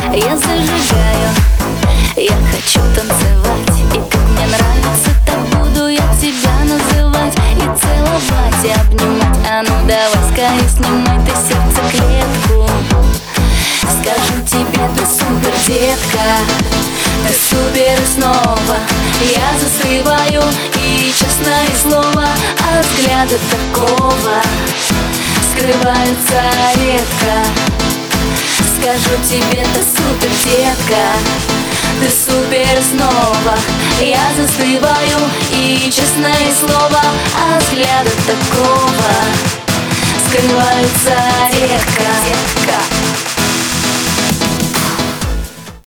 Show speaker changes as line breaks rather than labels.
Я зажигаю, я хочу танцевать. И как мне нравится, так буду я тебя называть. И целовать, и обнимать. А ну давай скорее снимай ты сердцеклетку. Скажу тебе, ты супер, детка, ты супер и снова. Я застываю, и честное слово, от взгляда такого скрываются редко. Скажу тебе, ты супер, детка, ты супер снова. Я застываю, и честное слово, от взгляда такого скрываются редко.